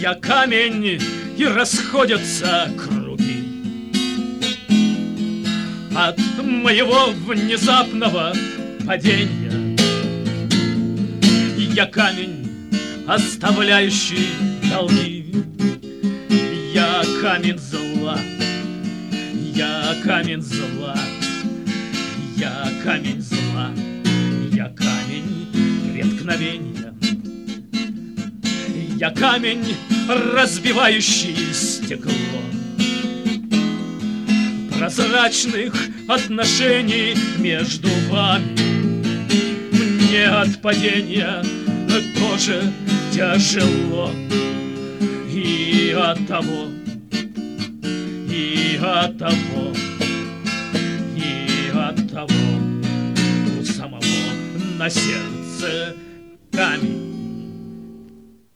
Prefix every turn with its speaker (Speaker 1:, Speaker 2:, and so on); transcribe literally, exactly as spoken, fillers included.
Speaker 1: Я камень, и расходятся круги от моего внезапного падения. Я камень, оставляющий долги. Я камень зла, я камень зла, я камень зла, я камень преткновения. Я камень, разбивающий стекло прозрачных отношений между вами. Мне от падения тоже тяжело, и от того, и от того, и от того у самого на сердце камень.